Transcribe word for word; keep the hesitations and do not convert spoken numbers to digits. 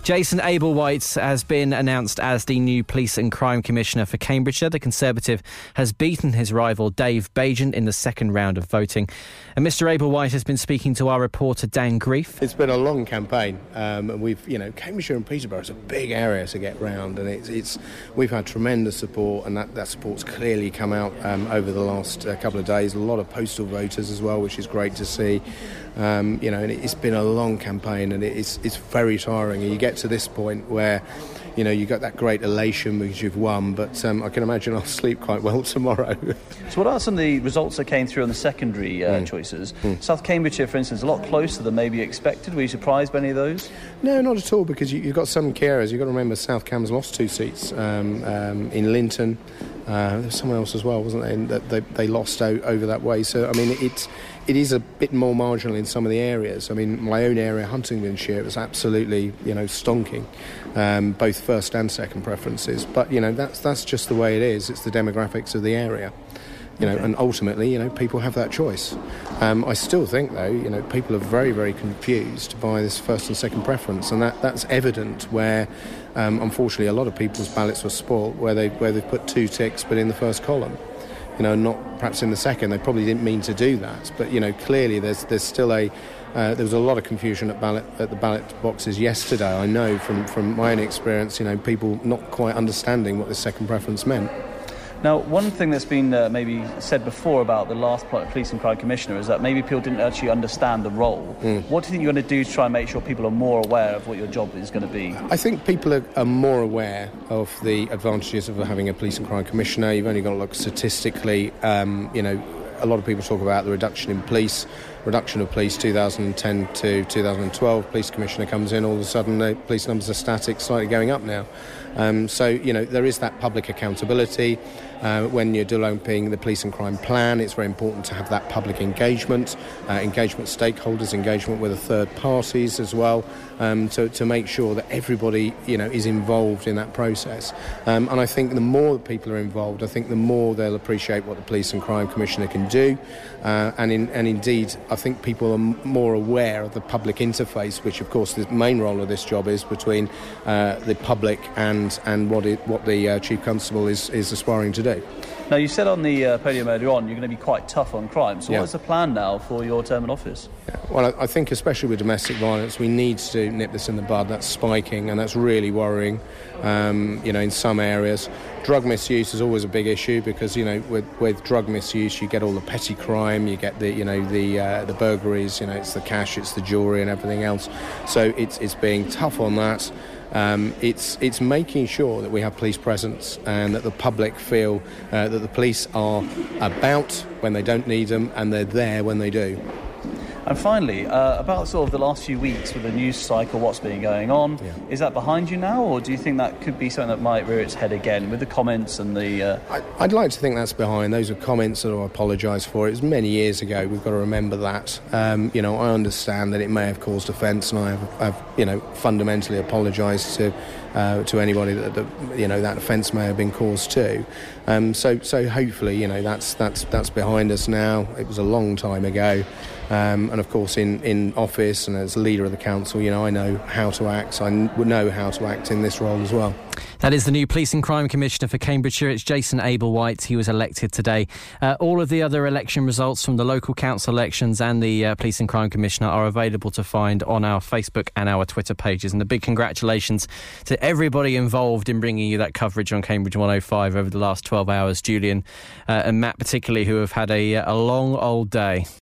Jason Ablewhite has been announced as the new Police and Crime Commissioner for Cambridgeshire. The Conservative has beaten his rival Dave Bagent in the second round of voting. And Mr Ablewhite has been speaking to our reporter Dan Grief. It's been a long campaign, um, and we've, you know, Cambridgeshire and Peterborough is a big area to get round, and it's, it's we've had tremendous support, and that, that support's clearly come out um, over the last uh, couple of days. A lot of postal voters as well, which is great to see. Um, you know, and it's been a long campaign, and it's it's very tiring. And you get to this point where, you know, you got that great elation because you've won, but um, I can imagine I'll sleep quite well tomorrow. So what are some of the results that came through on the secondary uh, mm. choices? Mm. South Cambridgeshire, for instance, a lot closer than maybe expected. Were you surprised by any of those? No, not at all, because you, you've got some key areas. You've got to remember South Cam's lost two seats um, um, in Linton. Uh, there was someone else as well, wasn't there? And they, they lost out over that way. So, I mean, it's it is a bit more marginal in some of the areas. I mean, my own area, Huntingdonshire, was absolutely, you know, stonking, um, both first and second preferences. But, you know, that's that's just the way it is. It's the demographics of the area. You know, okay. And ultimately, you know, people have that choice. Um, I still think, though, you know, people are very, very confused by this first and second preference, and that, that's evident where, um, unfortunately, a lot of people's ballots were spoilt, where they where they put two ticks, but in the first column, you know, not perhaps in the second. They probably didn't mean to do that, but you know, clearly, there's there's still a uh, there was a lot of confusion at ballot at the ballot boxes yesterday. I know from from my own experience, you know, people not quite understanding what the second preference meant. Now, one thing that's been uh, maybe said before about the last Police and Crime Commissioner is that maybe people didn't actually understand the role. Mm. What do you think you're going to do to try and make sure people are more aware of what your job is going to be? I think people are, are more aware of the advantages of having a Police and Crime Commissioner. You've only got to look statistically. Um, you know, a lot of people talk about the reduction in police, reduction of police two thousand ten to two thousand twelve. Police Commissioner comes in, all of a sudden the police numbers are static, slightly going up now. Um, so, you know, there is that public accountability. Uh, when you're developing the police and crime plan, it's very important to have that public engagement, uh, engagement stakeholders, engagement with the third parties as well, um, to, to make sure that everybody, you know, is involved in that process. Um, and I think the more that people are involved, I think the more they'll appreciate what the Police and Crime Commissioner can do. Uh, and, in, and indeed, I think people are m- more aware of the public interface, which, of course, the main role of this job is between uh, the public and, and what, it, what the uh, Chief Constable is, is aspiring to do. Now, you said on the uh, podium earlier on you're going to be quite tough on crime. So yeah. What is the plan now for your term in office? Yeah. Well, I, I think especially with domestic violence, we need to nip this in the bud. That's spiking, and that's really worrying, um, you know, in some areas. Drug misuse is always a big issue because, you know, with, with drug misuse you get all the petty crime, you get the, you know, the uh, the burglaries, you know, it's the cash, it's the jewellery and everything else. So it's it's being tough on that. Um, it's it's making sure that we have police presence and that the public feel uh, that the police are about when they don't need them and they're there when they do. And finally, uh, about sort of the last few weeks with the news cycle, what's been going on, yeah. Is that behind you now, or do you think that could be something that might rear its head again with the comments and the... Uh... I, I'd like to think that's behind. Those are comments that I apologise for. It was many years ago. We've got to remember that. Um, you know, I understand that it may have caused offence, and I have, have you know, fundamentally apologised to uh, to anybody that, that you know that offence may have been caused to. Um, so so hopefully, you know, that's that's that's behind us now. It was a long time ago. Um, and of course in, in office and as leader of the council, you know, I know how to act, so I would know how to act in this role as well. That is the new Police and Crime Commissioner for Cambridgeshire. It's Jason Ablewhite. He was elected today. Uh, all of the other election results from the local council elections and the uh, Police and Crime Commissioner are available to find on our Facebook and our Twitter pages. And a big congratulations to everybody involved in bringing you that coverage on Cambridge one oh five over the last twelve hours. Julian uh, and Matt particularly, who have had a, a long old day.